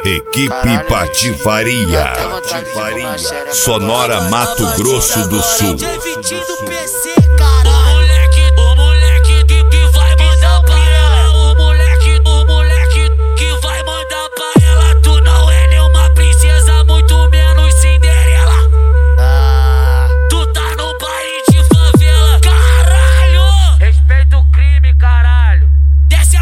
Equipe Patifaria. Sonora Mato Grosso do Sul. O moleque que vai mandar pra ela. O moleque que vai mandar pra ela. Tu não é nenhuma princesa, muito menos Cinderela. Tu tá no baile de favela, caralho. Respeita o crime, caralho. Desce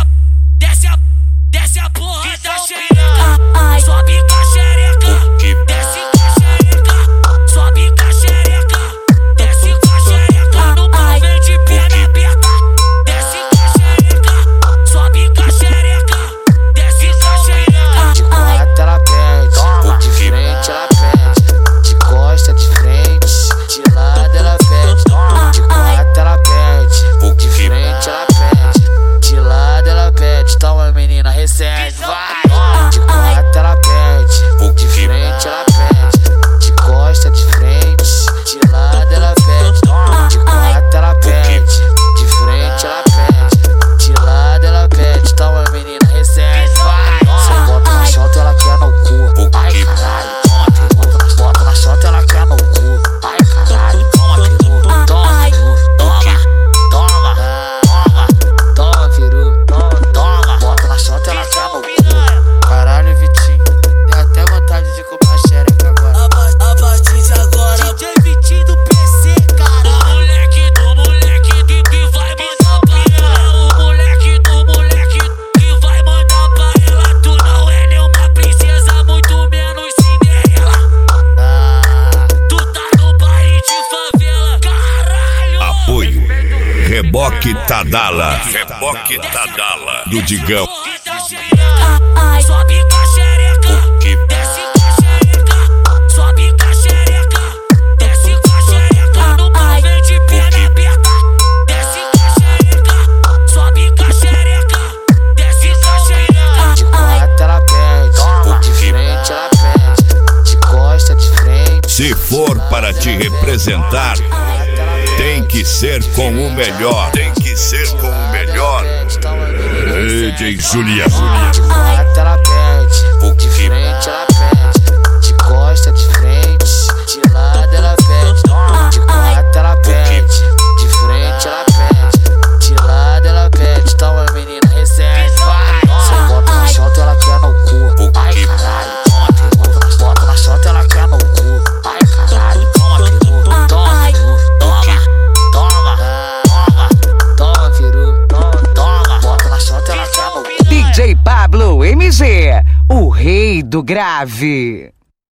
a porra da xereca. Sobe com a xereca. Desce com a xereca. Sobe com a xereca. Desce com a xereca. No pavê de perna aberta. Desce com a xereca. Sobe com a xereca. Desce com a xereca. De quatro ela pede, de frente ela pede, de costa de frente, de lado ela pede. De quatro ela pede, de frente ela pede, de lado ela pede. Toma menina, recebe, vai. De quatro ela pede, de frente ela pede, de costa de frente, de lado ela pede. De quatro ela pede, de frente ela pede, de lado ela pede. Toma menina, recebe, vai. Você bota na chota, ela quer no cu. Ai caralho, bota na chota, ela quer no cu. Ai caralho, toma peru, toma peru, toma. Bota na chota, ela quer no cu. Caralho, Vitinho, deu até vontade de comer a xereca agora. A partir de agora, DJ Vitinho do PC, caralho. O moleque que vai mandar pra ela. O moleque que vai mandar pra ela. Tu não é nenhuma princesa, muito menos Cinderela. Tu tá no baile de favela, caralho. Apoio Reboque Tadala. Do Digão. Sobe com a xereca. Desce com a xereca. Sobe com a xereca. Desce com a xereca. No pavê de perna aberta. Desce com a xereca. Sobe com a xereca. Desce com a xereca. De quatro ela pede, de frente ela pede, de costa de frente. Se for para te representar, tem que ser com o melhor. DJ Julia. De quatro ela pede, de frente ela pede, de costa de frente, de lado ela pede. De quatro ela pede, de frente ela pede, de lado ela pede. Toma menina, recebe, vai. Você bota na chota, ela quer no cu. Ai caralho, bota na chota, ela quer no cu. Ai caralho, toma peru, toma peru, toma. Bota na chota, ela quer no cu. DJ Pablo MG, o rei do grave.